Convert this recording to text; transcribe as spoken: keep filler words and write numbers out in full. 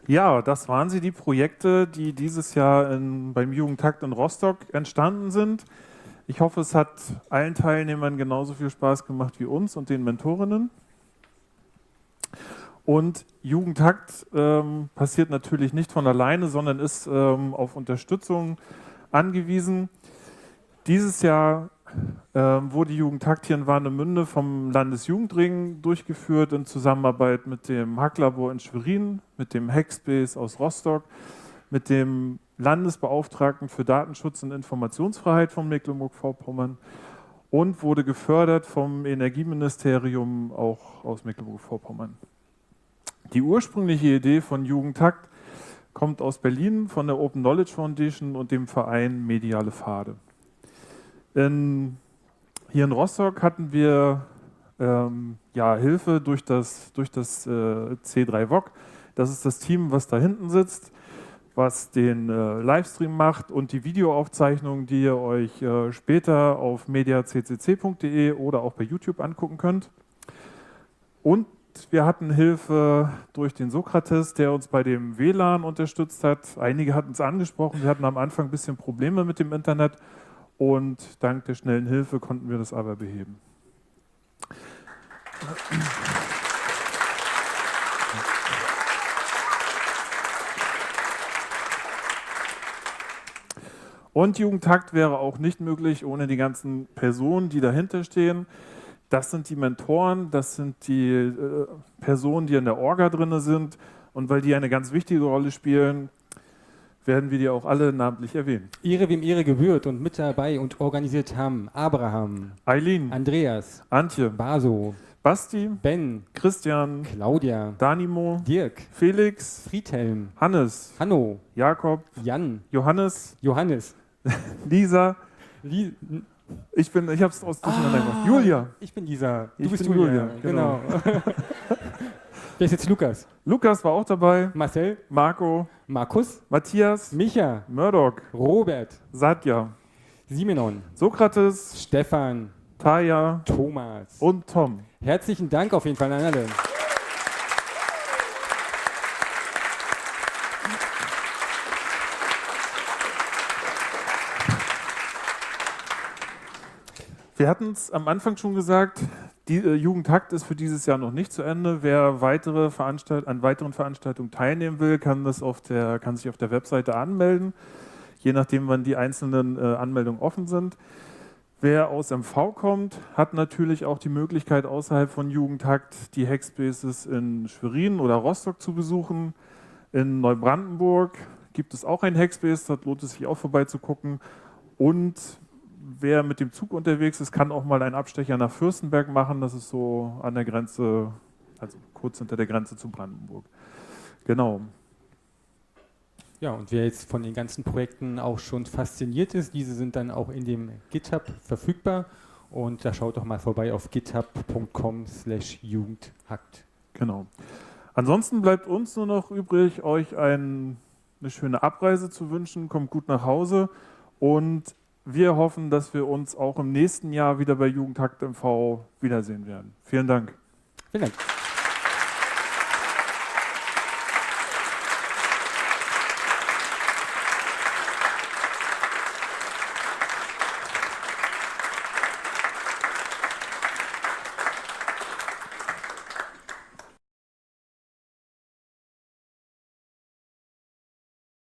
Ja, das waren sie, die Projekte, die dieses Jahr in, beim Jugendtakt in Rostock entstanden sind. Ich hoffe, es hat allen Teilnehmern genauso viel Spaß gemacht wie uns und den Mentorinnen. Und Jugendtakt ähm, passiert natürlich nicht von alleine, sondern ist ähm, auf Unterstützung angewiesen. Dieses Jahr ähm, wurde Jugendtakt hier in Warnemünde vom Landesjugendring durchgeführt in Zusammenarbeit mit dem Hacklabor in Schwerin, mit dem Hackspace aus Rostock, mit dem Landesbeauftragten für Datenschutz und Informationsfreiheit von Mecklenburg-Vorpommern und wurde gefördert vom Energieministerium auch aus Mecklenburg-Vorpommern. Die ursprüngliche Idee von Jugendtakt kommt aus Berlin von der Open Knowledge Foundation und dem Verein Mediale Pfade. In, hier in Rostock hatten wir ähm, ja, Hilfe durch das, durch das äh, C drei V O C. Das ist das Team, was da hinten sitzt, was den äh, Livestream macht und die Videoaufzeichnungen, die ihr euch äh, später auf media c c c punkt de oder auch bei YouTube angucken könnt. Und wir hatten Hilfe durch den Sokrates, der uns bei dem W L A N unterstützt hat. Einige hatten es angesprochen, wir hatten am Anfang ein bisschen Probleme mit dem Internet und dank der schnellen Hilfe konnten wir das aber beheben. Und Jugendtakt wäre auch nicht möglich ohne die ganzen Personen, die dahinter stehen. Das sind die Mentoren, das sind die äh, Personen, die in der Orga drin sind. Und weil die eine ganz wichtige Rolle spielen, werden wir die auch alle namentlich erwähnen. Ehre wem Ehre gebührt und mit dabei und organisiert haben Abraham, Eileen, Andreas, Antje, Baso, Basti, Ben, Christian, Claudia, Danimo, Dirk, Felix, Friedhelm, Hannes, Hanno, Jakob, Jan, Johannes, Johannes, Lisa, Li ich bin, ich hab's aus durcheinander gemacht. Ah, Julia. Ich bin Lisa. Du Ich bist bin Julia. Julia, Genau. genau. Wer ist jetzt Lukas? Lukas war auch dabei, Marcel, Marco, Markus, Matthias, Micha, Murdoch, Robert, Satya, Simenon, Sokrates, Stefan, Taya Thomas. und Tom. Herzlichen Dank auf jeden Fall an alle. Wir hatten es am Anfang schon gesagt, die äh, Jugendtakt ist für dieses Jahr noch nicht zu Ende. Wer weitere Veranstalt an weiteren Veranstaltungen teilnehmen will, kann, das auf der, kann sich auf der Webseite anmelden, je nachdem, wann die einzelnen äh, Anmeldungen offen sind. Wer aus M V kommt, hat natürlich auch die Möglichkeit, außerhalb von Jugendtakt die Hackspaces in Schwerin oder Rostock zu besuchen. In Neubrandenburg gibt es auch ein Hackspace, dort lohnt es sich auch vorbeizugucken. Und wer mit dem Zug unterwegs ist, kann auch mal einen Abstecher nach Fürstenberg machen. Das ist so an der Grenze, also kurz hinter der Grenze zu Brandenburg. Genau. Ja, und wer jetzt von den ganzen Projekten auch schon fasziniert ist, diese sind dann auch in dem GitHub verfügbar. Und da schaut doch mal vorbei auf github punkt com slash jugendhakt. Genau. Ansonsten bleibt uns nur noch übrig, euch ein, eine schöne Abreise zu wünschen. Kommt gut nach Hause und wir hoffen, dass wir uns auch im nächsten Jahr wieder bei Jugendtakt M V wiedersehen werden. Vielen Dank. Vielen Dank.